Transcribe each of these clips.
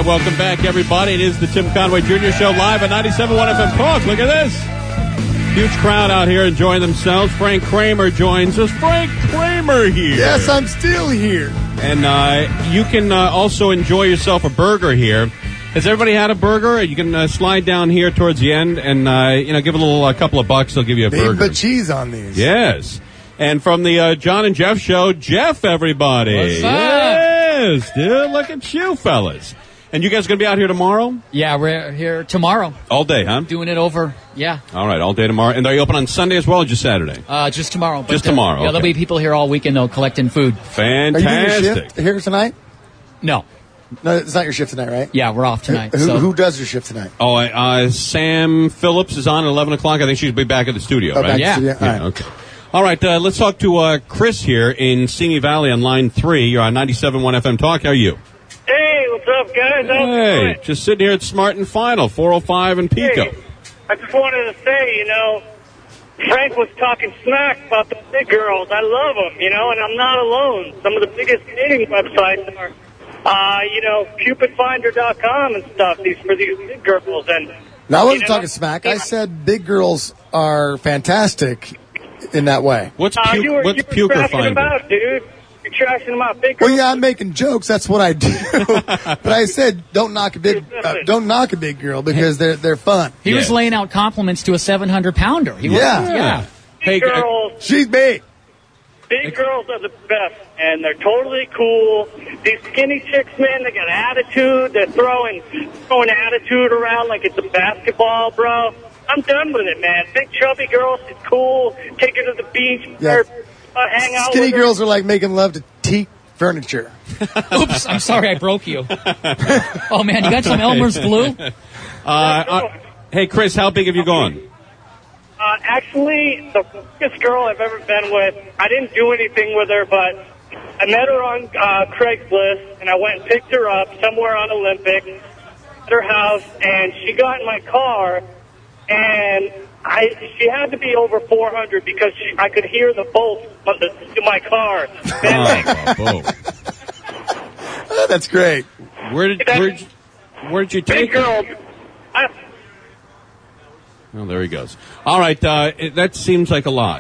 welcome back, everybody. It is the Tim Conway Jr. Show live at 97.1 FM Talk. Look at this. Huge crowd out here enjoying themselves. Frank Kramer joins us. Frank Kramer here. Yes, I'm still here. And you can also enjoy yourself a burger here. Has everybody had a burger? You can slide down here towards the end and give a couple of bucks. They'll give you a burger. They put cheese on these. Yes. And from the John and Jeff Show, Jeff, everybody. What's up? Yes, dude. Look at you, fellas. And you guys going to be out here tomorrow? Yeah, we're here tomorrow. All day, huh? Doing it over, yeah. All right, all day tomorrow. And are you open on Sunday as well or just Saturday? Just tomorrow. Just tomorrow, Yeah, there'll be people here all weekend, though, collecting food. Fantastic. Are you doing your shift here tonight? No. No, it's not your shift tonight, right? Yeah, we're off tonight. Who does your shift tonight? Oh, Sam Phillips is on at 11 o'clock. I think she'll be back at the studio, right? Back Yeah. to the studio? All right. Okay. All right, let's talk to Chris here in Simi Valley on line 3. You're on 97.1 FM Talk. How are you? Hey, what's up, guys? How's it Hey, going? just sitting here at Smart and Final, 405 and Pico. Hey, I just wanted to say, Frank was talking smack about the big girls. I love them, and I'm not alone. Some of the biggest dating websites are, CupidFinder.com and stuff. For these big girls. And No, I wasn't talking smack. I said big girls are fantastic in that way. What's you were Puker trashing Finder? them out, dude. You're trashing them out, big girls. Well, yeah, I'm making jokes. That's what I do. But I said don't knock a big girl because they're fun. He was laying out compliments to a 700-pounder. Yeah. Hey, Big girls. She's big. Big girls are the best, and they're totally cool. These skinny chicks, man, they got attitude. They're throwing attitude around like it's a basketball, bro. I'm done with it, man. Big chubby girls is cool. Take her to the beach. Yeah. Hang out Skinny with her. girls are like making love to teak furniture. Oops, I'm sorry I broke you. Oh, man, you got some Elmer's glue? Hey, Chris, how big have you gone? Actually, the biggest girl I've ever been with, I didn't do anything with her, but I met her on Craigslist, and I went and picked her up somewhere on Olympic at her house, and she got in my car, and she had to be over 400 because I could hear the bolts to my car. Oh, that's great. Where'd you take Big girl. Oh, there he goes. All right, that seems like a lot.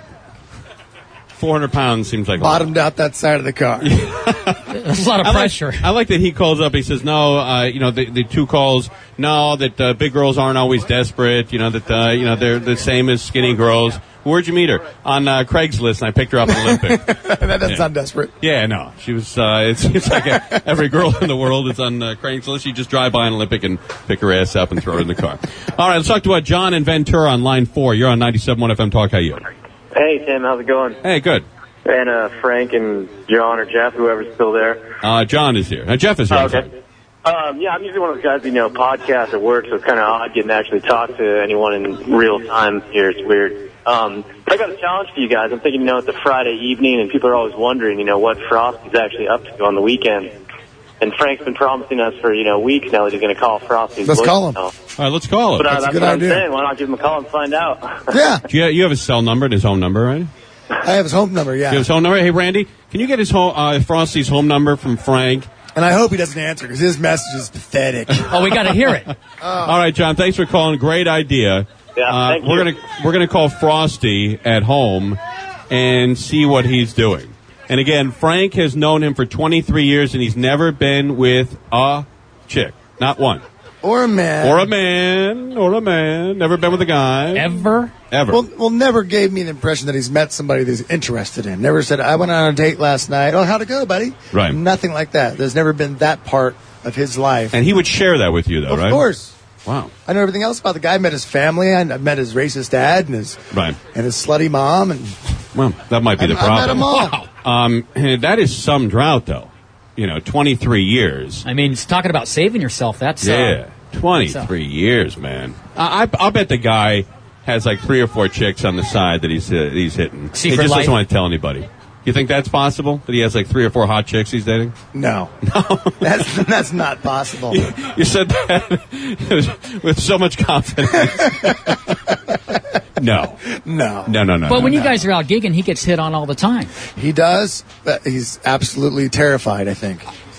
400 pounds seems like a lot. Bottomed out that side of the car. There's a lot of pressure. I like that he calls up. He says, no, the two calls, no, that big girls aren't always desperate, that they're the same as skinny girls. Where'd you meet her? On Craigslist, and I picked her up in Olympic. That doesn't sound desperate. Yeah, no. She was, it's like every girl in the world is on Craigslist. You just drive by an Olympic and pick her ass up and throw her in the car. All right, let's talk to John and Ventura on line 4. You're on 97.1 FM Talk. How are you? Hey, Tim, how's it going? Hey, good. And Frank and John or Jeff, whoever's still there. John is here. Jeff is here. Okay. Yeah, I'm usually one of those guys who, podcasts at work, so it's kind of odd getting to actually talk to anyone in real time here. It's weird. But I got a challenge for you guys. I'm thinking, it's a Friday evening, and people are always wondering, what Frosty's actually up to on the weekend. And Frank's been promising us for, weeks now that he's going to call Frosty. Let's call him. All right, let's call him. But That's a good what idea. I'm saying. Why not give him a call and find out? Yeah. You have his cell number and his home number, right? I have his home number, yeah. You have his home number? Hey, Randy, can you get his Frosty's home number from Frank? And I hope he doesn't answer because his message is pathetic. Oh, we got to hear it. All right, John, thanks for calling. Great idea. Yeah, thank we're you. we're gonna call Frosty at home and see what he's doing. And again, Frank has known him for 23 years, and he's never been with a chick, not one, Or a man. or a man. Never been with a guy Ever? ever. Well, never gave me the impression that he's met somebody that he's interested in. Never said, I went on a date last night. Oh, how'd it go, buddy? Right. Nothing like that. There's never been that part of his life. And he would share that with you, though, of right? course. Wow. I know everything else about the guy. I met his family. I met his racist dad and his slutty mom. And Well, that might be the I met problem. them all. That is some drought, though. 23 years. I mean, talking about saving yourself, that's... Yeah, 23 years, man. I'll bet the guy has like 3 or 4 chicks on the side that he's hitting. Secret he just life? doesn't want to tell anybody. You think that's possible? That he has like 3 or 4 hot chicks he's dating? No. That's not possible. You said that with so much confidence. No. But when you guys are out gigging, he gets hit on all the time. He does, but he's absolutely terrified, I think.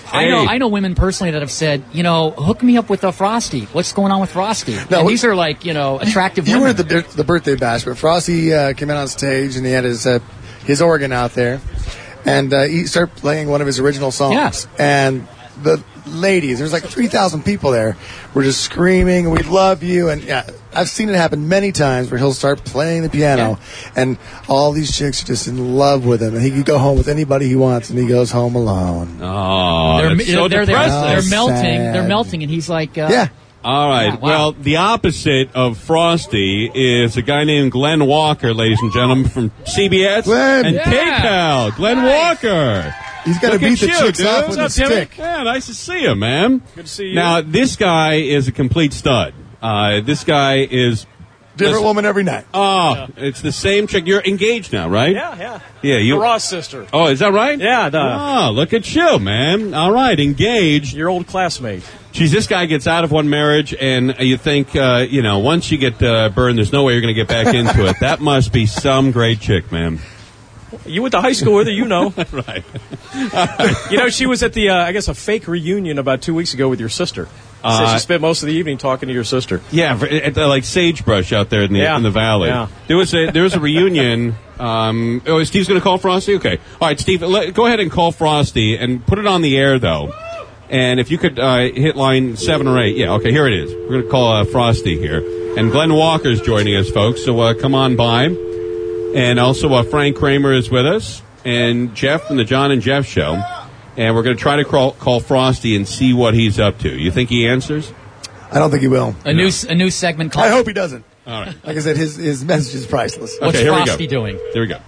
I know women personally that have said, hook me up with a Frosty. What's going on with Frosty? No, and these are like, attractive You women. were at the birthday bash, but Frosty came out on stage and he had his organ out there, and he started playing one of his original songs. Yeah. And the ladies, there's like 3,000 people there, were just screaming, "We love you!" And I've seen it happen many times where he'll start playing the piano, and all these chicks are just in love with him, and he can go home with anybody he wants, and he goes home alone. Oh, that's so they're depressing. melting. Sad. They're melting, and he's like, Yeah. All right. Yeah, wow. Well, the opposite of Frosty is a guy named Glenn Walker, ladies and gentlemen, from CBS Glenn. and Yeah. KCAL. Glenn Nice. Walker. He's got to Look at beat the you, chicks dude. off with a What's up, Timmy? stick. Yeah, nice to see you, man. Good to see you. Now, this guy is a complete stud. This guy is... Different woman every night. Oh, it's the same chick. You're engaged now, right? Yeah. Yeah, The you... Ross sister. Oh, is that right? Yeah, Oh, look at you, man. All right, engaged. your old classmate. Geez, this guy gets out of one marriage, and you think, once you get burned, there's no way you're going to get back into it. That must be some great chick, man. You went to high school with her, Right. She was at the, I guess, a fake reunion about 2 weeks ago with your sister. Said she spent most of the evening talking to your sister. Yeah, at the, like Sagebrush out there in the valley. Yeah. There was a reunion. Steve's going to call Frosty? Okay. All right, Steve, go ahead and call Frosty and put it on the air, though. And if you could hit line 7 or 8. Yeah, okay, here it is. We're going to call Frosty here. And Glenn Walker's joining us, folks, so come on by. And also Frank Kramer is with us, and Jeff from the John and Jeff Show. And we're going to try to call Frosty and see what he's up to. You think he answers? I don't think he will. a new segment called I hope he doesn't. All right. Like I said, his message is priceless. What's Okay, here we go. Frosty doing? There we go.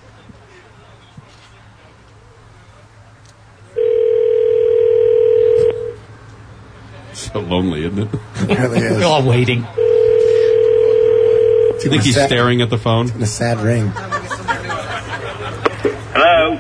So lonely, isn't it? It really is. We're all waiting. It's You think he's sad- staring at the phone? in a sad ring. Hello.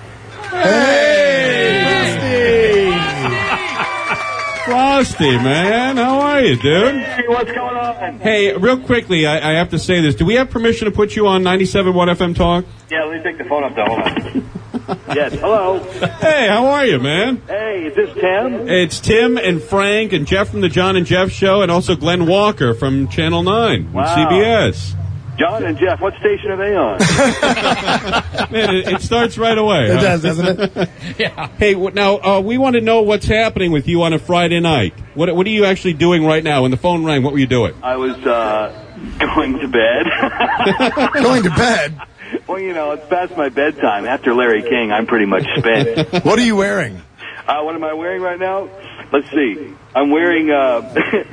Frosty, man. How are you, dude? Hey, what's going on? Hey, real quickly, I have to say this. Do we have permission to put you on 97.1 FM Talk? Yeah, let me pick the phone up, though. Hold on. Yes, hello. Hey, how are you, man? Hey, is this Tim? It's Tim and Frank and Jeff from the John and Jeff Show, and also Glenn Walker from Channel 9 Wow. on CBS. John and Jeff, what station are they on? Man, it starts right away. It huh? does, doesn't it? Yeah. Hey, now, we want to know what's happening with you on a Friday night. What are you actually doing right now? When the phone rang, what were you doing? I was going to bed. Going to bed. Well, it's past my bedtime. After Larry King, I'm pretty much spent. What are you wearing? What am I wearing right now? Let's see. I'm wearing, I'm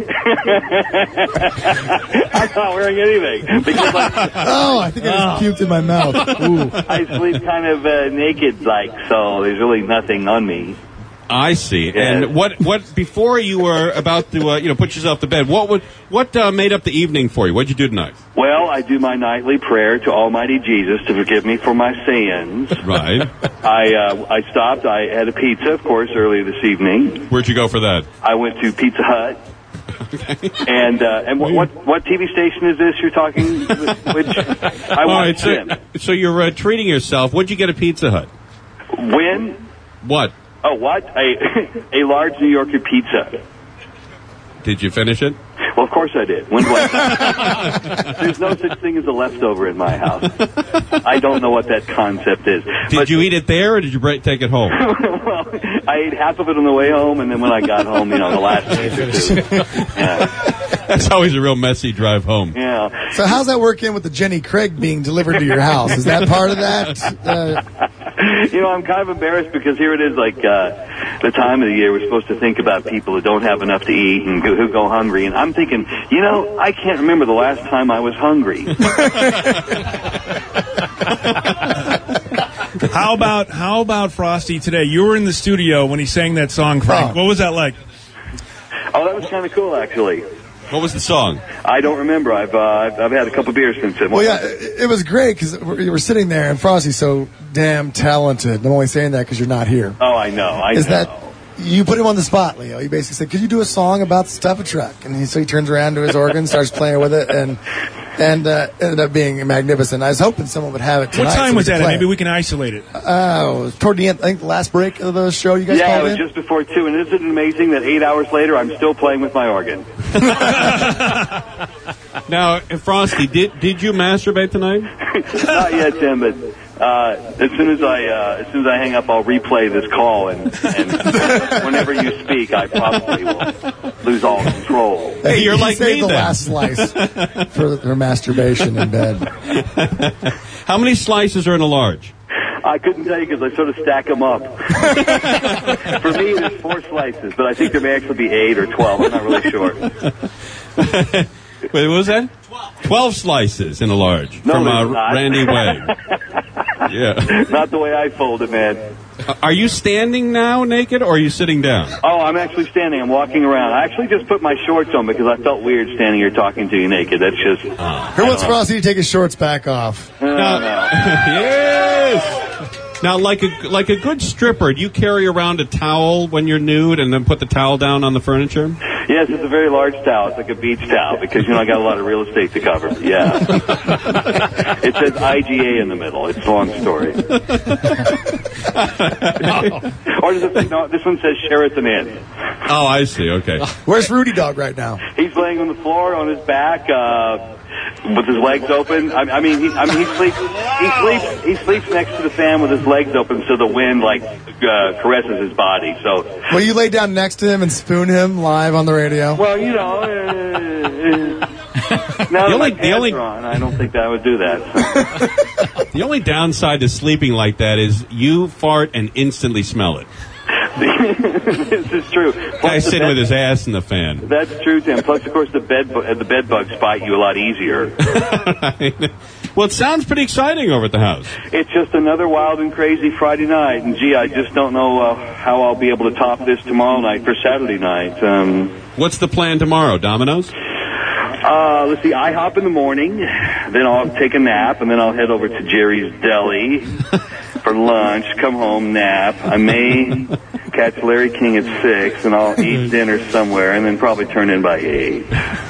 not wearing anything. Because I think I just puked in my mouth. Ooh. I sleep kind of naked, so there's really nothing on me. I see. Yeah. And what before you were about to put yourself to bed, what made up the evening for you? What'd you do tonight? Well, I do my nightly prayer to Almighty Jesus to forgive me for my sins. Right. I stopped. I had a pizza, of course, earlier this evening. Where'd you go for that? I went to Pizza Hut. And what TV station is this you're talking? Which I watched them. So you're treating yourself. What'd you get at Pizza Hut? When? What? Oh, what? A large New Yorker pizza. Did you finish it? Well, of course I did. When do I? There's no such thing as a leftover in my house. I don't know what that concept is. Did you eat it there, or did you take it home? Well, I ate half of it on the way home, and then when I got home, the last day or two. Yeah. That's always a real messy drive home. Yeah. So how's that work in with the Jenny Craig being delivered to your house? Is that part of that? I'm kind of embarrassed because here it is, the time of the year we're supposed to think about people who don't have enough to eat and who go hungry. And I'm thinking, I can't remember the last time I was hungry. How about Frosty today? You were in the studio when he sang that song, Frank. Oh. What was that like? Oh, that was kind of cool, actually. What was the song? I don't remember. I've had a couple beers since then. Well, yeah, it was great because you were sitting there, and Frosty's so damn talented. I'm only saying that because you're not here. Oh, I know. Is know. you put him on the spot, Leo. You basically said, could you do a song about the stuff a truck? And so he turns around to his organ, starts playing with it, and ended up being magnificent. I was hoping someone would have it tonight. What time so was that? play Maybe it. we can isolate it. Toward the end, I think the last break of the show you guys Yeah, it called was in? just before 2, and isn't it amazing that 8 hours later I'm still playing with my organ? Now, Frosty, did you masturbate tonight? Not yet, Tim, but as soon as I hang up, I'll replay this call, and whenever you speak, I probably will lose all control. Hey, you're he like saved me the then. last slice for masturbation in bed. How many slices are in a large? I couldn't tell you because I sort of stack them up. For me, there's 4 slices, but I think there may actually be 8 or 12. I'm not really sure. Wait, what was that? 12 slices in a large from there's not. Randy Wade. Yeah. Not the way I fold it, man. Are you standing now naked, or are you sitting down? Oh, I'm actually standing. I'm walking around. I actually just put my shorts on because I felt weird standing here talking to you naked. That's just... Who wants Frosty to take his shorts back off? Yes! Now, like a good stripper, do you carry around a towel when you're nude and then put the towel down on the furniture? Yes, it's a very large towel. It's like a beach towel because, I got a lot of real estate to cover. Yeah. It says IGA in the middle. It's a long story. Or does it say, no, this one says Sheraton Inn. Oh, I see. Okay. Where's Rudy Dog right now? He's laying on the floor on his back, with his legs open. He sleeps next to the fan with his legs open so the wind caresses his body. So Will you lay down next to him and spoon him live on the radio? well, now that my pants are on, I don't think that I would do that. The only downside to sleeping like that is you fart and instantly smell it. This is true. Guy's sitting with his ass in the fan. That's true, Tim. Plus, of course, the bed bugs bite you a lot easier. Well, it sounds pretty exciting over at the house. It's just another wild and crazy Friday night, and gee, I just don't know how I'll be able to top this tomorrow night for Saturday night. What's the plan tomorrow? Domino's? Let's see, IHOP in the morning, then I'll take a nap, and then I'll head over to Jerry's Deli for lunch, come home, nap. I may catch Larry King at 6, and I'll eat dinner somewhere, and then probably turn in by 8.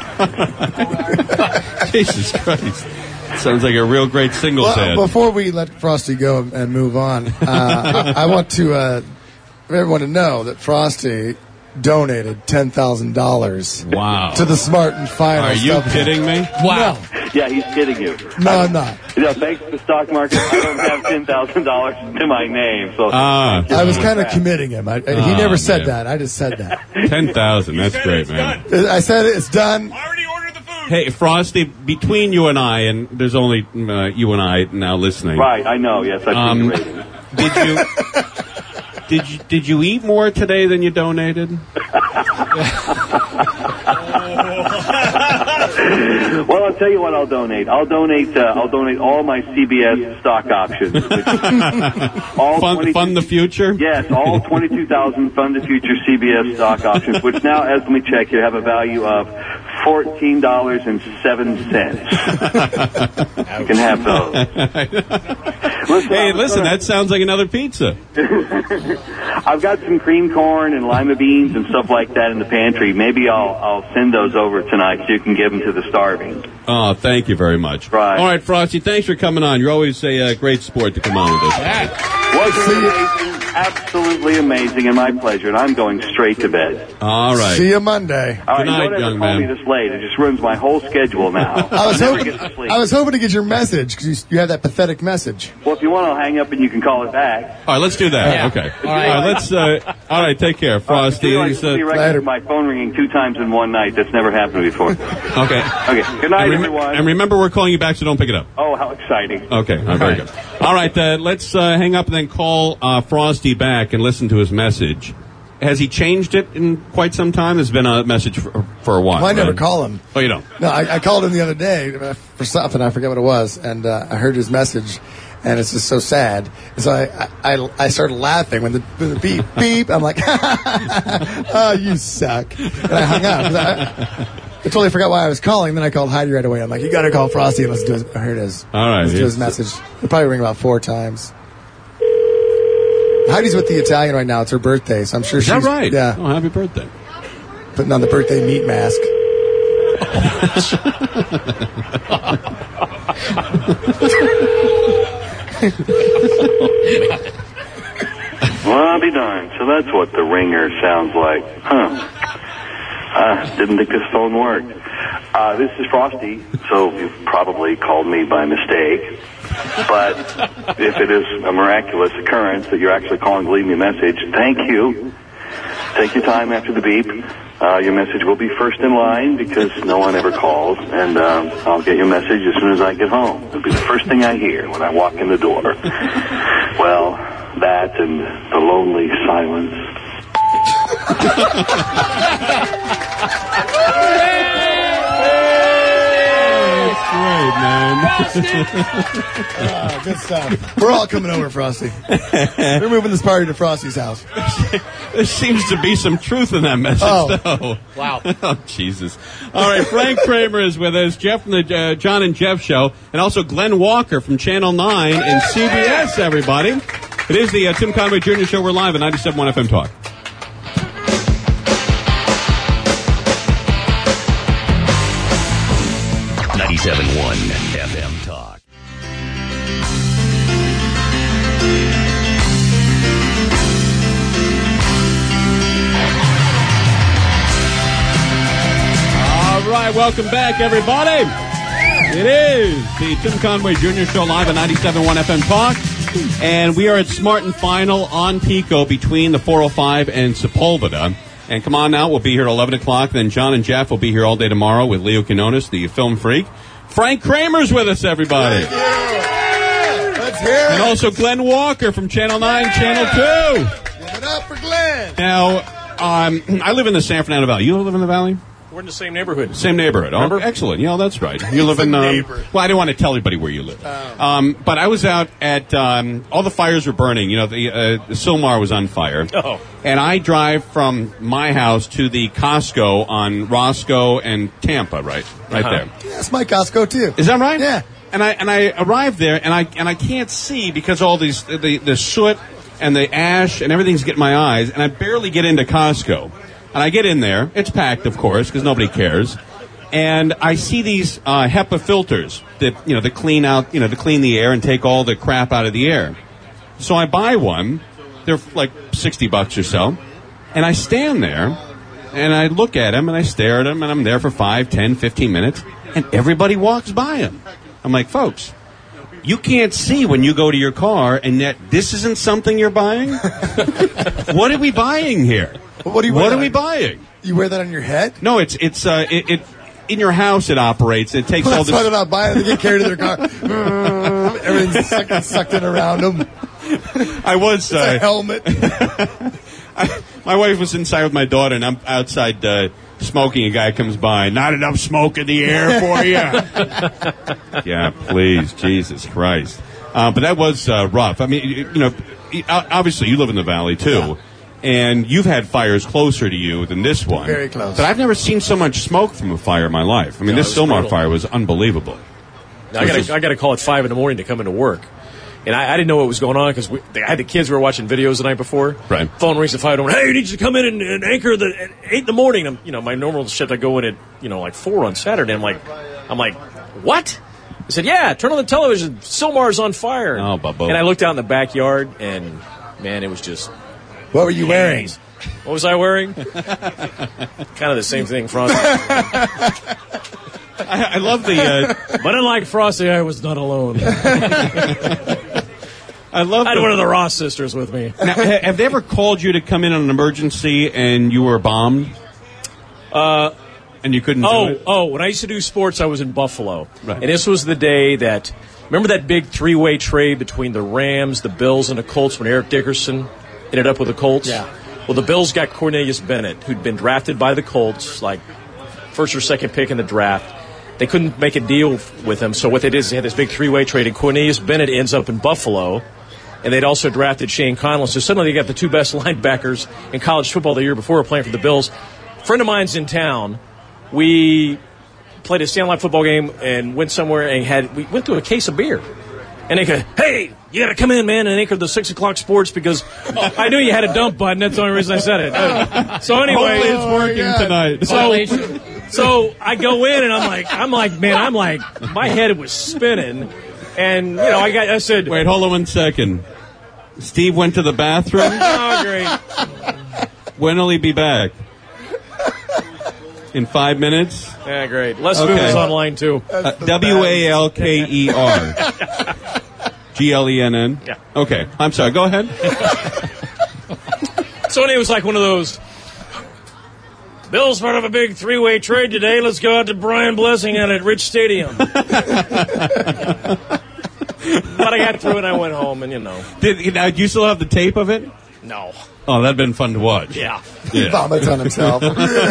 Jesus Christ. Sounds like a real great singles ad. Before we let Frosty go and move on, I want to everyone to know that Frosty donated $10,000 Wow. to the Smart and Final. Are you kidding me? Wow. Yeah, he's kidding you. No, I'm not. Thanks to the stock market, I don't have $10,000 to my name. So I was kind of committing him. He never said that. I just said that. 10,000. That's great, man. I said it's done. Hey, Frosty, between you and I, and there's only you and I now listening. Right, I know. Yes, I've seen your rating. Did you eat more today than you donated? Well, I'll tell you what I'll donate. I'll donate all my CBS stock options. Fund the future? Yes, all 22,000 Fund the Future CBS stock options, which now, as let me check here, have a value of $14.07. You can have those. Listen, that sounds like another pizza. I've got some cream corn and lima beans and stuff like that in the pantry. Maybe I'll send those over tonight so you can give them to the starving. Oh, thank you very much. Right. All right, Frosty, thanks for coming on. You're always a great sport to come on with us. Wasn't it amazing? Absolutely amazing, and my pleasure. And I'm going straight to bed. All right. See you Monday. All right, Good night, don't ever young call man. me this late. It just ruins my whole schedule now. I was never hoping. get to sleep. I was hoping to get your message because you had that pathetic message. Well, if you want, I'll hang up and you can call it back. All right, let's do that. Yeah. Okay. All right. Let's. All right, take care, Frosty. I see Later. my phone ringing 2 times in one night. That's never happened before. Okay. Okay. Good night, everyone. And remember, we're calling you back, so don't pick it up. Oh, how exciting. Okay. All right, very good. All right, let's hang up and then call Frosty back and listen to his message. Has he changed it in quite some time? There's been a message for a while. Well, I never right? call him. Oh, you don't? No, I called him the other day for something. I forget what it was, and I heard his message, and it's just so sad. And so I started laughing when the beep beep. I'm like, oh, you suck, and I hung up. I totally forgot why I was calling. Then I called Heidi right away. I'm like, you got to call Frosty and listen to his. Here it is. All right. Listen to his message. It'll probably ring about 4 times. Heidi's with the Italian right now. It's her birthday, so I'm sure Is she's... that right? Yeah. Oh, happy birthday. Putting on the birthday meat mask. Well, I'll be darned. So that's what the ringer sounds like. Huh. Didn't think this phone worked. This is Frosty, so you've probably called me by mistake. But if it is a miraculous occurrence that you're actually calling to leave me a message, thank you. Take your time after the beep. Your message will be first in line because no one ever calls, and I'll get your message as soon as I get home. It'll be the first thing I hear when I walk in the door. Well, that and the lonely silence. Great, man. Good stuff. We're all coming over, Frosty. We're moving this party to Frosty's house. There seems to be some truth in that message, though. Wow. Oh, Jesus. All right, Frank Kramer is with us, Jeff from the John and Jeff Show, and also Glenn Walker from Channel 9 and CBS, everybody. It is the Tim Conway Jr. Show. We're live at 97.1 FM Talk. FM Talk. All right, welcome back, everybody. It is the Tim Conway Jr. Show live at 97.1 FM Talk. And we are at Smart and Final on Pico between the 405 and Sepulveda. And come on now, we'll be here at 11 o'clock. Then John and Jeff will be here all day tomorrow with Leo Quinones, the film freak. Frank Kramer's with us, everybody. Let's hear it. And also Glenn Walker from Channel 9, Channel 2. Give it up for Glenn. Now, I live in the San Fernando Valley. You live in the valley? We're in the same neighborhood. Same neighborhood. Oh, Remember? excellent. Yeah, that's right. You live in... well, I didn't want to tell everybody where you live. But I was out at... all the fires were burning. You know, the Sylmar was on fire. Oh. And I drive from my house to the Costco on Roscoe and Tampa, right there. Yeah, that's my Costco, too. Is that right? Yeah. And I arrived there, and I can't see because all these the soot and the ash and everything's getting my eyes, and I barely get into Costco. And I get in there. It's packed, of course, because nobody cares. And I see these HEPA filters that that clean out, to clean the air and take all the crap out of the air. So I buy one. They're like $60 or so. And I stand there, and I look at them, and I stare at them, and I'm there for 5, 10, 15 minutes, and everybody walks by them. I'm like, folks, you can't see when you go to your car, and yet this isn't something you're buying? What are we buying here? What are we buying? You wear that on your head? No, it's in your house it operates. It takes all That's this. why they're not buying it. They get carried to their car. Everything's sucked in around them. I was It's a helmet. my wife was inside with my daughter, and I'm outside smoking. A guy comes by. Not enough smoke in the air for you. Yeah, please, Jesus Christ. But that was rough. I mean, obviously you live in the valley too. Yeah. And you've had fires closer to you than this one. Very close. But I've never seen so much smoke from a fire in my life. I mean, this Sylmar fire was unlievable. I got to call at 5 in the morning to come into work. And I didn't know what was going on because I had the kids who were watching videos the night before. Right. Phone rings at 5 in the morning. Hey, you need you to come in and anchor at 8 in the morning. My normal shift, I go in at, like 4 on Saturday. I'm like, what? I said, yeah, turn on the television. Sylmar's on fire. Oh, Bubbo. And I looked out in the backyard, and, man, it was just... What were you wearing? What was I wearing? Kind of the same thing, Frosty. I love the... But unlike Frosty, I was not alone. I love I had one of the Ross sisters with me. Now, have they ever called you to come in on an emergency and you were bombed? And you couldn't do it? When I used to do sports, I was in Buffalo. Right. And this was the day that... Remember that big three-way trade between the Rams, the Bills, and the Colts when Eric Dickerson ended up with the Colts? Yeah. Well, the Bills got Cornelius Bennett, who'd been drafted by the Colts, like first or second pick in the draft. They couldn't make a deal with him, so what they did is they had this big three-way trade, and Cornelius Bennett ends up in Buffalo, and they'd also drafted Shane Conlon. So suddenly they got the two best linebackers in college football the year before playing for the Bills. A friend of mine's in town. We played a Stanley football game and went somewhere and we went through a case of beer. And they go, hey, you got to come in, man, and anchor the 6 o'clock sports because I knew you had a dump button. That's the only reason I said it. So anyway. Hopefully it's working tonight. So I go in, and I'm like, my head was spinning. And, I said. Wait, hold on 1 second. Steve went to the bathroom? Oh, great. When will he be back? In 5 minutes? Yeah, great. Les Food is online, too. Walker. Glenn. Yeah. Okay. I'm sorry. Go ahead. So it was like one of those, Bill's part of a big 3-way trade today. Let's go out to Brian Blessing out at Rich Stadium. But I got through it. I went home, and Do you still have the tape of it? No. Oh, that'd been fun to watch. Yeah. He vomits on himself.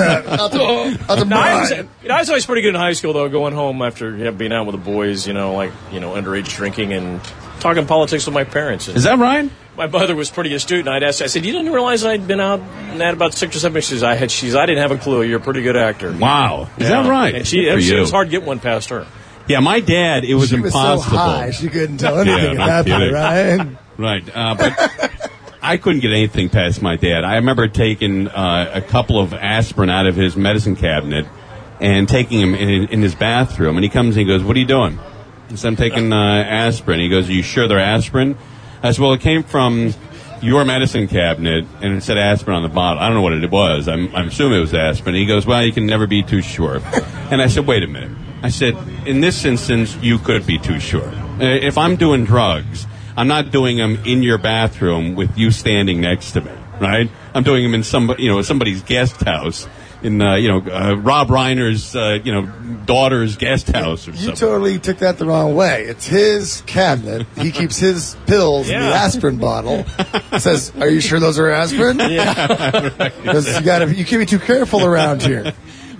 I was always pretty good in high school, though, going home after being out with the boys, underage drinking and talking politics with my parents. Is that right? My mother was pretty astute, and I said, you didn't realize I'd been out and had about 6 or 7 issues. I didn't have a clue. You're a pretty good actor. Wow. Is that right? And it was hard to get one past her. Yeah, my dad, it was impossible. Was so high, she couldn't tell anything at that point, right? Right. But I couldn't get anything past my dad. I remember taking a couple of aspirin out of his medicine cabinet and taking him in his bathroom. And he comes and he goes, what are you doing? I said, I'm taking aspirin. He goes, are you sure they're aspirin? I said, well, it came from your medicine cabinet, and it said aspirin on the bottle. I don't know what it was. I'm assuming it was aspirin. He goes, well, you can never be too sure. And I said, wait a minute. I said, in this instance, you could be too sure. If I'm doing drugs, I'm not doing them in your bathroom with you standing next to me, right? I'm doing them in somebody's guest house, in Rob Reiner's daughter's guest house or something. You totally took that the wrong way. It's his cabinet. He keeps his pills in the aspirin bottle. Says, "Are you sure those are aspirin?" Yeah, because you can't be too careful around here.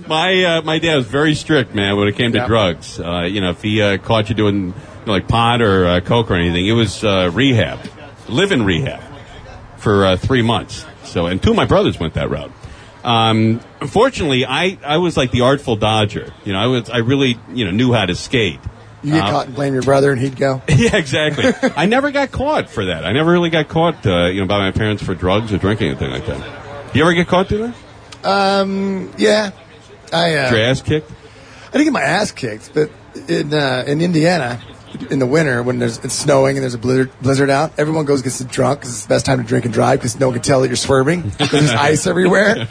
My dad was very strict, man, when it came to drugs. If he caught you doing like pot or coke or anything, it was rehab, live-in rehab for 3 months. So, and 2 of my brothers went that route. Unfortunately, I was like the Artful Dodger. I really knew how to skate. You get caught and blame your brother, and he'd go. Yeah, exactly. I never got caught for that. I never really got caught, by my parents for drugs or drinking or anything like that. You ever get caught doing that? Yeah. Did your ass kicked? I didn't get my ass kicked, but in Indiana, in the winter when it's snowing and there's a blizzard out, everyone goes gets drunk because it's the best time to drink and drive because no one can tell that you're swerving because there's ice everywhere.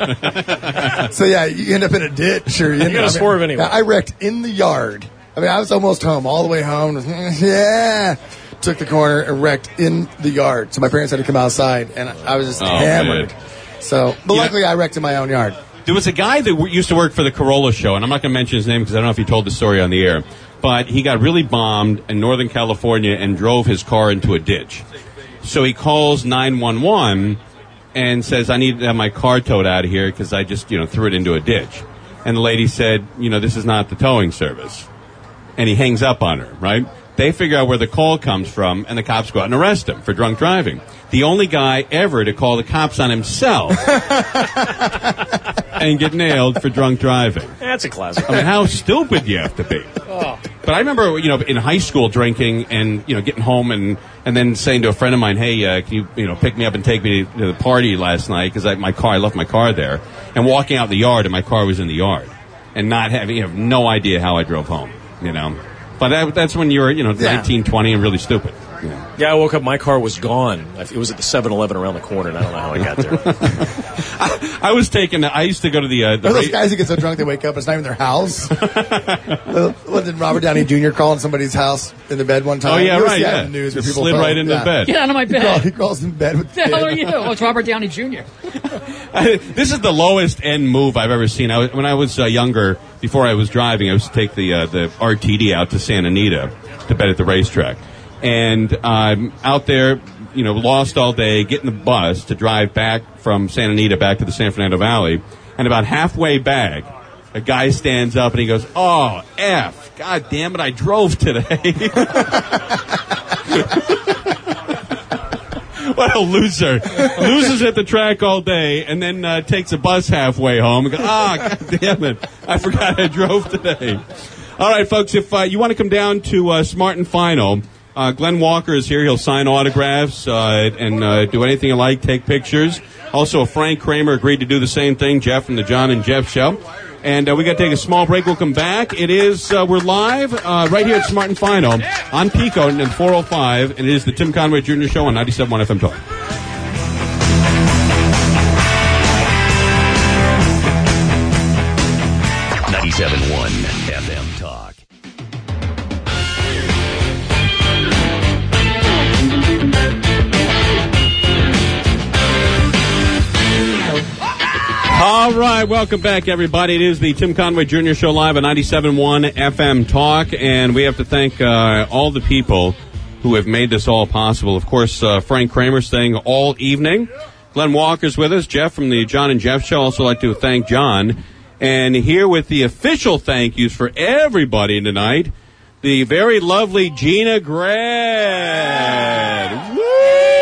So yeah, you end up in a ditch or you gotta swerve anyway. I wrecked in the yard. I mean, I was almost home, all the way home. Yeah, took the corner and wrecked in the yard. So my parents had to come outside, and I was just hammered. Man. So, but luckily I wrecked in my own yard. There was a guy that used to work for the Corolla Show, and I'm not going to mention his name because I don't know if he told the story on the air. But he got really bombed in Northern California and drove his car into a ditch. So he calls 911 and says, I need to have my car towed out of here because I just, threw it into a ditch. And the lady said, this is not the towing service. And he hangs up on her, right? They figure out where the call comes from, and the cops go out and arrest him for drunk driving. The only guy ever to call the cops on himself and get nailed for drunk driving. That's a classic. I mean, how stupid you have to be. Oh. But I remember, in high school drinking and, getting home and then saying to a friend of mine, hey, can you, pick me up and take me to the party last night because I left my car there, and walking out the yard and my car was in the yard and not having, no idea how I drove home, But that's when you were, 19, 20 and really stupid. Yeah, I woke up, my car was gone. It was at the 7-Eleven around the corner, and I don't know how I got there. I used to go to the those guys who get so drunk they wake up, it's not even their house. Did Robert Downey Jr. call in somebody's house in the bed one time? Oh, yeah, right, yeah. In the news just slid right into the bed. Get out of my bed. He crawls in bed with the hell are you? Oh, it's Robert Downey Jr. This is the lowest end move I've ever seen. When I was younger, before I was driving, I used to take the RTD out to Santa Anita to bet at the racetrack. And I'm out there, lost all day, getting the bus to drive back from Santa Anita back to the San Fernando Valley. And about halfway back, a guy stands up and he goes, oh, F, God damn it, I drove today. What a loser. Loses at the track all day and then takes a bus halfway home and goes, God damn it, I forgot I drove today. All right, folks, if you want to come down to Smart and Final, Glenn Walker is here. He'll sign autographs and do anything you like, take picters. Also, Frank Kramer agreed to do the same thing, Jeff from the John and Jeff Show. And we got to take a small break. We'll come back. It is, we're live right here at Smart and Final on Pico and 405. And it is the Tim Conway Jr. Show on 97.1 FM Talk. FM Talk. All right, welcome back, everybody. It is the Tim Conway Jr. Show live at 97.1 FM Talk, and we have to thank all the people who have made this all possible. Of course, Frank Kramer staying all evening. Glenn Walker's with us. Jeff from the John and Jeff Show. Also like to thank John. And here with the official thank yous for everybody tonight, the very lovely Gina Grad. Woo!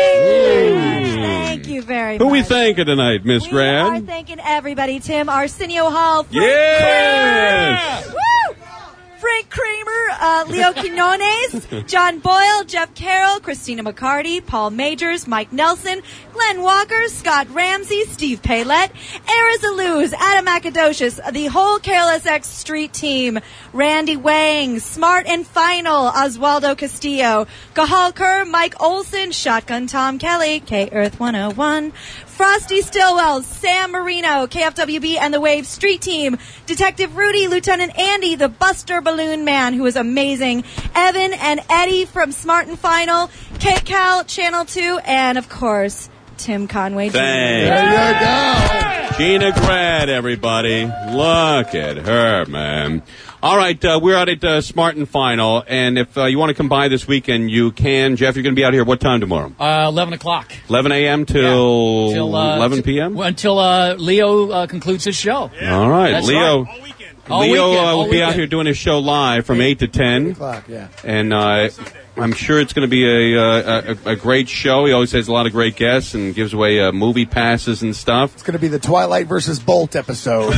Thank you very much. Who we thanking tonight, Miss Grad? We are thanking everybody. Tim, Arsenio Hall, Frank Yes! Kramer. Woo! Frank Kramer, Leo Quinones, John Boyle, Jeff Carroll, Christina McCarty, Paul Majors, Mike Nelson, Glenn Walker, Scott Ramsey, Steve Paylett, Ariza Luz, Adam Akadocious, the whole KLSX Street team, Randy Wang, Smart and Final, Oswaldo Castillo, Gahal Kerr, Mike Olson, Shotgun Tom Kelly, K-Earth 101, Frosty Stillwell, Sam Marino, KFWB and the Wave Street Team, Detective Rudy, Lieutenant Andy, the Buster Balloon Man, who is amazing, Evan and Eddie from Smart and Final, KCAL, Channel 2, and, of course, Tim Conway Jr. Thanks. There you go. Gina Grad, everybody. Look at her, man. All right, we're out at Smart and Final, and if you want to come by this weekend, you can. Jeff, you're going to be out here what time tomorrow? 11 o'clock. 11 a.m. till 11 p.m.? Until Leo concludes his show. Yeah. All right, That's Leo. Right. Leo will be out here doing his show live from 8 to 10. Yeah. And I'm sure it's going to be a great show. He always has a lot of great guests and gives away movie passes and stuff. It's going to be the Twilight versus Bolt episode.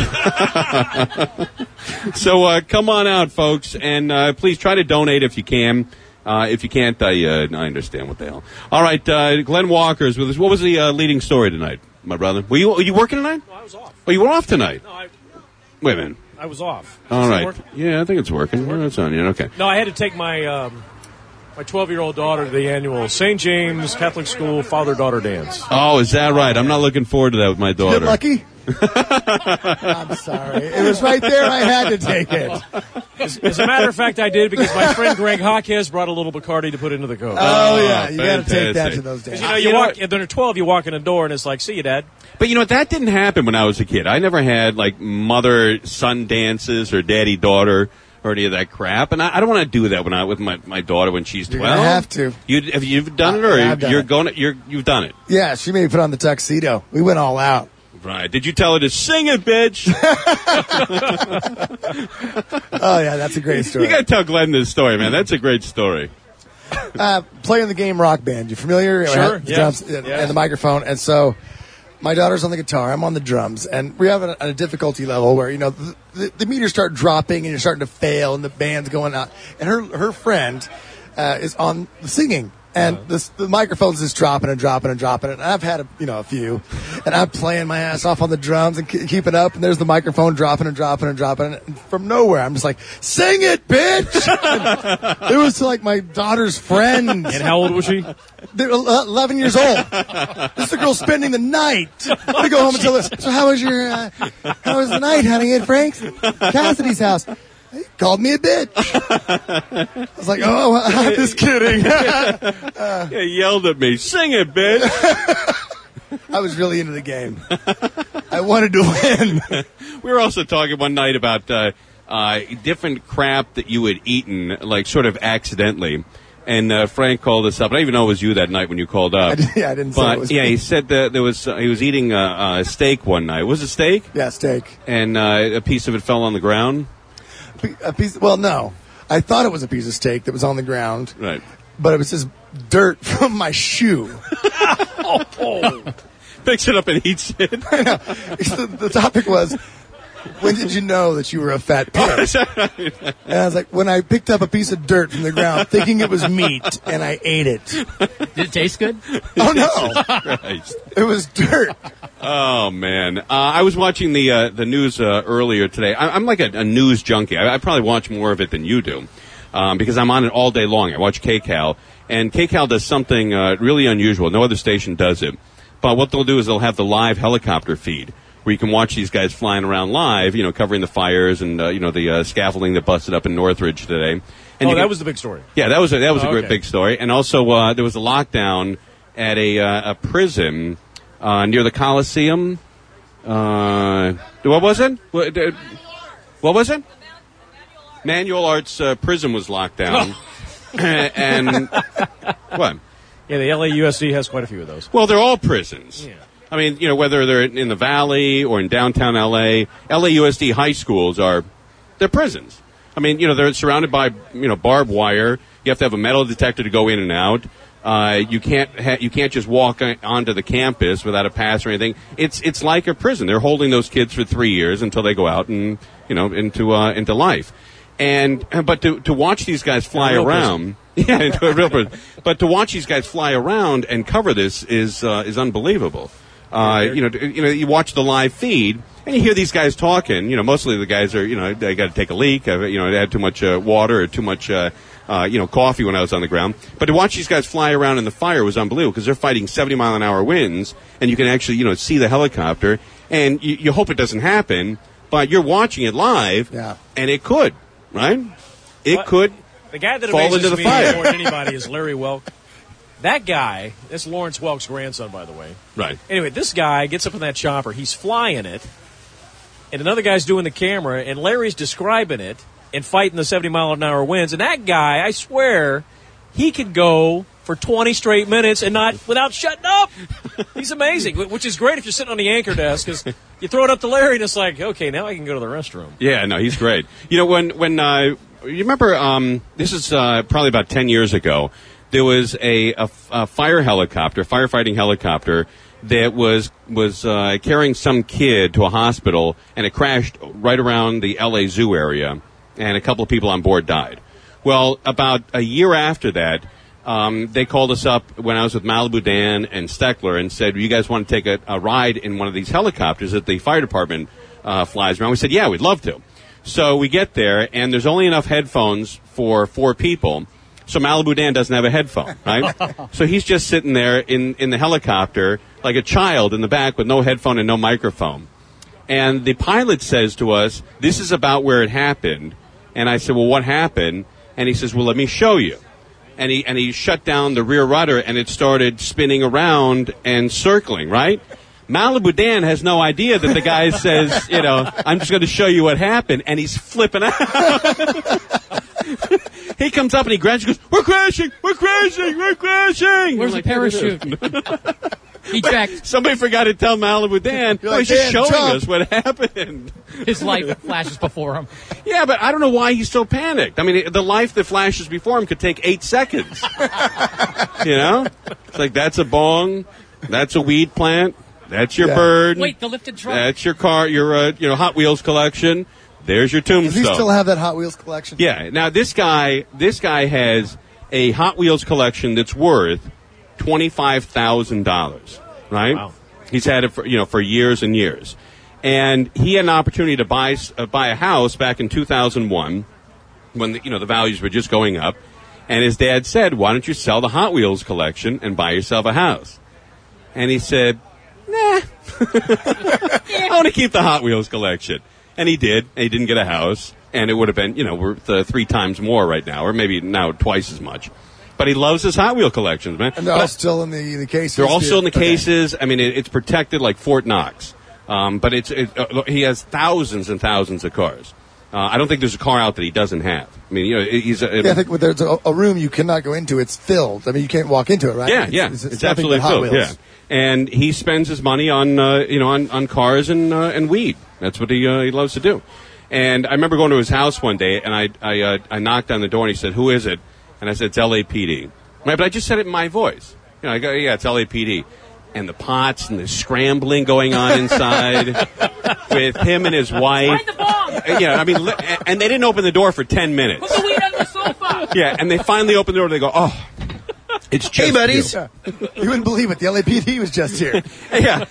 So come on out, folks, and please try to donate if you can. If you can't, I understand what the hell. All right, Glenn Walker's with us. What was the leading story tonight, my brother? Were you working tonight? No, I was off. Oh, you were off tonight? No, Wait a minute. I was off. All right. Yeah, I think it's working. Yeah, it's on you. Okay. No, I had to take my my 12-year-old daughter to the annual St. James Catholic School father-daughter dance. Oh, is that right? I'm not looking forward to that with my daughter. Get lucky? I'm sorry. It was right there. I had to take it. As a matter of fact, I did because my friend Greg Hawkes brought a little Bacardi to put into the Coke. Oh, yeah. You got to take that to those days. You walk, when they're 12, you walk in the door and it's like, see you, Dad. But you know, that didn't happen when I was a kid. I never had like mother-son dances or daddy-daughter or any of that crap. And I don't want to do that with my daughter when she's 12. You're gonna have to. Have you done it, or you've done it? Yeah, she made me put on the tuxedo. We went all out. Right. Did you tell her to sing it, bitch? Oh, yeah, that's a great story. You got to tell Glenn this story, man. That's a great story. Playing the game Rock Band. You familiar? Sure, The drums and the microphone. And so my daughter's on the guitar. I'm on the drums. And we have a difficulty level where, you know, the meters start dropping and you're starting to fail and the band's going out. And her friend is on the singing. And the microphone's just dropping and dropping and dropping. And I've had a few. And I'm playing my ass off on the drums and keeping up. And there's the microphone dropping and dropping and dropping. And from nowhere, I'm just like, sing it, bitch! And it was like my daughter's friend. And how old was she? They're 11 years old. This is a girl spending the night. I'm going to go home and tell this. So how was the night, honey, at Frank's? Cassidy's house. He called me a bitch. I was like, oh, I'm just kidding. He yelled at me, sing it, bitch. I was really into the game. I wanted to win. We were also talking one night about different crap that you had eaten, like sort of accidentally. And Frank called us up. I don't even know it was you that night when you called up. I didn't say it was me. He said that he was eating a steak one night. Was it steak? Yeah, steak. And a piece of it fell on the ground? Well, no. I thought it was a piece of steak that was on the ground. Right. But it was just dirt from my shoe. Picks it up and eats it. I know. The topic was, when did you know that you were a fat pig? And I was like, when I picked up a piece of dirt from the ground thinking it was meat, and I ate it. Did it taste good? Oh, no. Christ. It was dirt. Oh, man. I was watching the news earlier today. I'm like a news junkie. I probably watch more of it than you do because I'm on it all day long. I watch KCAL, and KCAL does something really unusual. No other station does it. But what they'll do is they'll have the live helicopter feed where you can watch these guys flying around live, covering the fires and, the scaffolding that busted up in Northridge today. And that was the big story. Yeah, that was a great big story. And also, there was a lockdown at a prison near the Coliseum. What was it? What was it? Manual Arts prison was locked down. And what? Yeah, the LAUSD has quite a few of those. Well, they're all prisons. Yeah. I mean, whether they're in the Valley or in downtown LA, LAUSD high schools they're prisons. I mean, they're surrounded by, barbed wire. You have to have a metal detector to go in and out. You can't just walk onto the campus without a pass or anything. It's like a prison. They're holding those kids for 3 years until they go out and, into life. But to watch these guys fly around, into a real prison. But to watch these guys fly around and cover this is unbelievable. You watch the live feed and you hear these guys talking. Mostly the guys are, they got to take a leak. I had too much water or too much, coffee when I was on the ground. But to watch these guys fly around in the fire was unbelievable because they're fighting 70-mile-an-hour winds, and you can actually, see the helicopter. And you hope it doesn't happen, but you're watching it live, and it could, right? It could. The guy that fall amazes into the me fire. more than anybody is Larry Welk. That guy, that's Lawrence Welk's grandson, by the way. Right. Anyway, this guy gets up in that chopper. He's flying it, and another guy's doing the camera, and Larry's describing it and fighting the 70-mile-an-hour winds. And that guy, I swear, he could go for 20 straight minutes and not without shutting up. He's amazing, which is great if you're sitting on the anchor desk because you throw it up to Larry, and it's like, okay, now I can go to the restroom. Yeah, no, he's great. When you remember, this is probably about 10 years ago, there was a firefighting helicopter that was carrying some kid to a hospital, and it crashed right around the LA Zoo area, and a couple of people on board died. Well, about a year after that, they called us up when I was with Malibu Dan and Steckler and said, you guys want to take a ride in one of these helicopters that the fire department flies around? We said, yeah, we'd love to. So we get there, and there's only enough headphones for 4 people. So Malibu Dan doesn't have a headphone, right? So he's just sitting there in the helicopter like a child in the back with no headphone and no microphone. And the pilot says to us, this is about where it happened. And I said, well, what happened? And he says, well, let me show you. And he shut down the rear rudder, and it started spinning around and circling, right? Malibu Dan has no idea that the guy says, I'm just going to show you what happened, and he's flipping out. He comes up and he grabs you and goes, we're crashing! Where's the parachute? He checked. Somebody forgot to tell Malibu Dan, he's just showing us what happened. His life flashes before him. Yeah, but I don't know why he's so panicked. I mean, the life that flashes before him could take 8 seconds. It's like, that's a bong, that's a weed plant, that's your bird. Wait, the lifted truck. That's your car, your Hot Wheels collection. There's your tombstone. Does he still have that Hot Wheels collection? Yeah. Now this guy has a Hot Wheels collection that's worth $25,000. Right? Wow. He's had it for years and years, and he had an opportunity to buy a house back in 2001 when the values were just going up, and his dad said, "Why don't you sell the Hot Wheels collection and buy yourself a house?" And he said, "Nah, I want to keep the Hot Wheels collection." And he did. And he didn't get a house, and it would have been, worth 3 times more right now, or maybe now twice as much. But he loves his Hot Wheel collections, man. And they're all still in the cases. They're all still in the cases. I mean, it's protected like Fort Knox. But he has thousands and thousands of cars. I don't think there's a car out that he doesn't have. I mean, I think there's a room you cannot go into. It's filled. I mean, you can't walk into it, right? Yeah, it's absolutely filled. Yeah, and he spends his money on on cars and weed. That's what he loves to do. And I remember going to his house one day, and I knocked on the door, and he said, "Who is it?" And I said, "It's LAPD." Right, but I just said it in my voice. I go, "Yeah, it's LAPD." and the pots and the scrambling going on inside with him and his wife. Find the bomb! Yeah, I mean, and they didn't open the door for 10 minutes. Put the weed on the sofa! Yeah, and they finally opened the door. They go, oh, it's just Hey, buddies. you. You wouldn't believe it. The LAPD was just here. Yeah.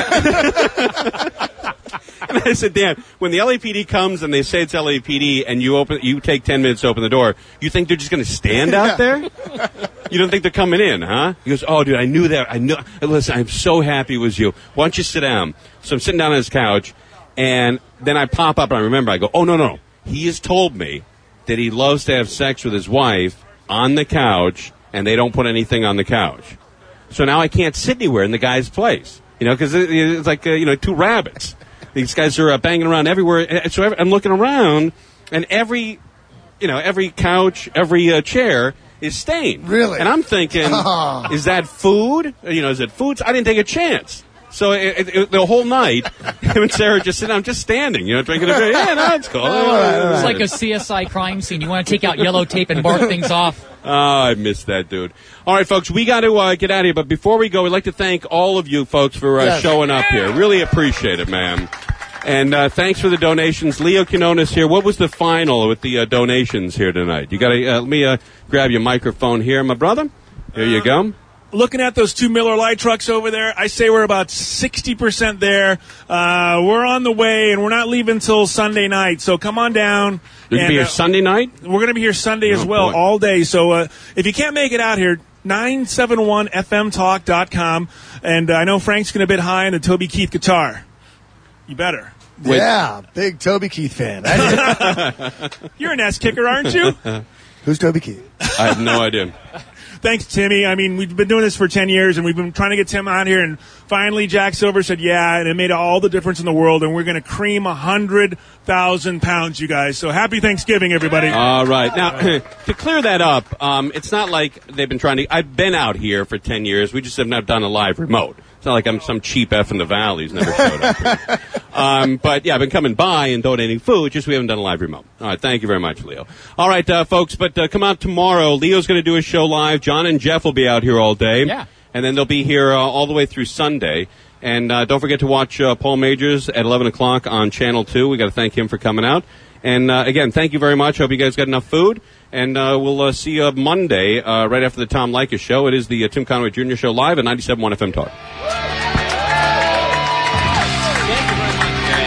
And I said, Dan, when the LAPD comes and they say it's LAPD and you take 10 minutes to open the door, you think they're just going to stand out there? You don't think they're coming in, huh? He goes, oh, dude, I knew that. Listen, I'm so happy it was you. Why don't you sit down? So I'm sitting down on his couch, and then I pop up and I remember, I go, oh, no. He has told me that he loves to have sex with his wife on the couch, and they don't put anything on the couch. So now I can't sit anywhere in the guy's place, because it's like, two rabbits. These guys are banging around everywhere. So I'm looking around, and every couch, every chair is stained. Really? And I'm thinking, is that food? Is it food? I didn't take a chance. So the whole night, him and Sarah just sitting down, just standing, drinking a drink. Yeah, no, it's cool. It's like a CSI crime scene. You want to take out yellow tape and mark things off. Oh, I missed that, dude. All right, folks, we got to get out of here. But before we go, we'd like to thank all of you folks for showing up here. Really appreciate it, man. And thanks for the donations. Leo Quinones here. What was the final with the donations here tonight? You got to let me grab your microphone here, my brother. Here you go. Looking at those 2 Miller Lite trucks over there, I say we're about 60% there. We're on the way, and we're not leaving until Sunday night. So come on down. You're going to be here Sunday night? We're going to be here Sunday as well, all day. So if you can't make it out here, 971fmtalk.com. And I know Frank's going to bid high on the Toby Keith guitar. You better. Yeah, big Toby Keith fan. You're an ass kicker, aren't you? Who's Toby Keith? I have no idea. Thanks, Timmy. I mean, we've been doing this for 10 years, and we've been trying to get Tim out here, and finally Jack Silver said, yeah, and it made all the difference in the world, and we're going to cream 100,000 pounds, you guys. So happy Thanksgiving, everybody. All right. Now, to clear that up, it's not like they've been trying to... I've been out here for 10 years. We just have not done a live remote. It's not like I'm some cheap F in the valley who's never showed up here. But, yeah, I've been coming by and donating food, just we haven't done a live remote. All right, thank you very much, Leo. All right, folks, but come out tomorrow. Leo's going to do a show live. John and Jeff will be out here all day. Yeah. And then they'll be here all the way through Sunday. And don't forget to watch Paul Majors at 11 o'clock on Channel 2. We got to thank him for coming out. And, again, thank you very much. Hope you guys got enough food. And we'll see you Monday right after the Tom Leykis Show. It is the Tim Conway Jr. Show live at 97.1 FM Talk. Thank you very much, Jay.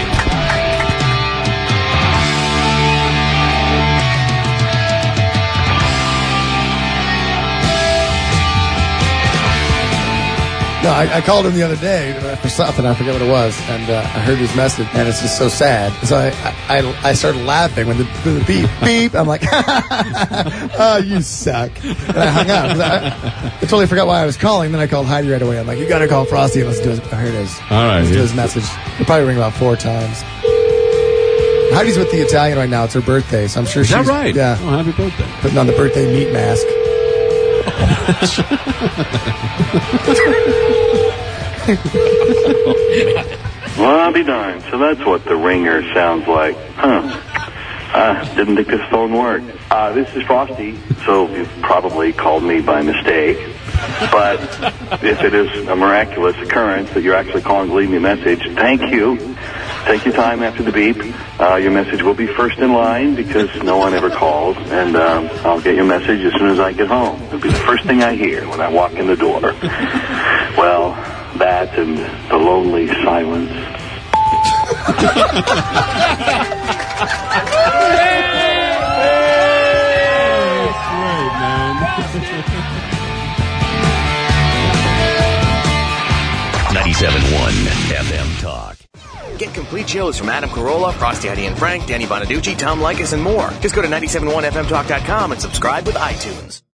No, I called him the other day for something. I forget what it was, and I heard his message, and it's just so sad. So I started laughing when the beep beep. I'm like, oh, you suck, and I hung up. I totally forgot why I was calling. Then I called Heidi right away. I'm like, you got to call Frosty and listen to his. Oh, here it is. All right, listen to his message. He'll probably ring about 4 times. Heidi's with the Italian right now. It's her birthday, so I'm sure she's. Is that right? Yeah. Oh, happy birthday. Putting on the birthday meat mask. Well, I'll be darned. So that's what the ringer sounds like. Huh. Didn't think this phone worked. This is Frosty, so you've probably called me by mistake. But if it is a miraculous occurrence that you're actually calling to leave me a message, thank you. Take your time after the beep. Your message will be first in line because no one ever calls, and I'll get your message as soon as I get home. It'll be the first thing I hear when I walk in the door. Well, that and the lonely silence. Great, man. 97.1 FM Talk. Get complete shows from Adam Carolla, Frosty, Heidi and Frank, Danny Bonaducci, Tom Leykis, and more. Just go to 971fmtalk.com and subscribe with iTunes.